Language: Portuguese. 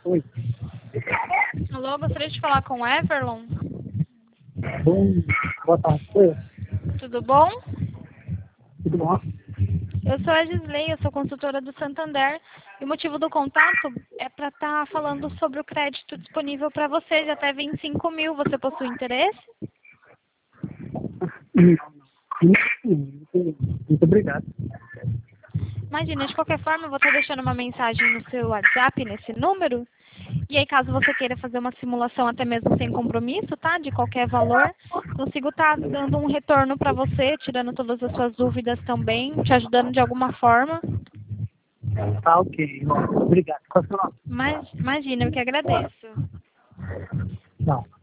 Oi. Alô, gostaria de falar com o Everlon. Boa tarde. Oi. Tudo bom? Tudo bom? Eu sou a Gisley, eu sou consultora do Santander. E o motivo do contato é para estar falando sobre o crédito disponível para você de até 25 mil. Você possui interesse? Muito obrigado. Imagina, de qualquer forma, eu vou estar deixando uma mensagem no seu WhatsApp, nesse número. E aí, caso você queira fazer uma simulação até mesmo sem compromisso, tá? De qualquer valor, consigo estar dando um retorno para você, tirando todas as suas dúvidas também, te ajudando de alguma forma. Tá ok. Obrigado. Qual é o seu nome? Mas imagina, eu que agradeço. Não.